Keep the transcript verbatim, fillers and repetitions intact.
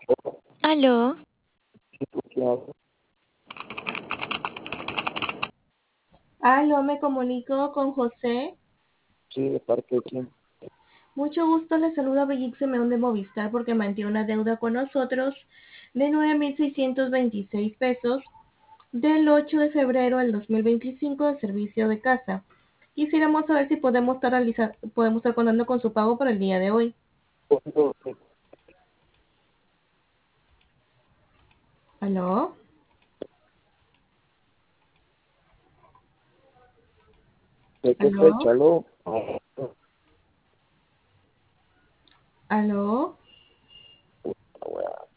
¿Aló? Claro. Aló, me comunico con José. Sí, de parte de quién. Mucho gusto, le saluda Bellic Simeón de Movistar porque mantiene una deuda con nosotros de nueve mil seiscientos veintiséis pesos del ocho de febrero del dos mil veinticinco de servicio de casa. Quisiéramos saber si podemos estar, realizar, podemos estar contando con su pago para el día de hoy. ¿Cuándo- ¿Aló? ¿De qué ¿Aló? fecha? ¿Aló?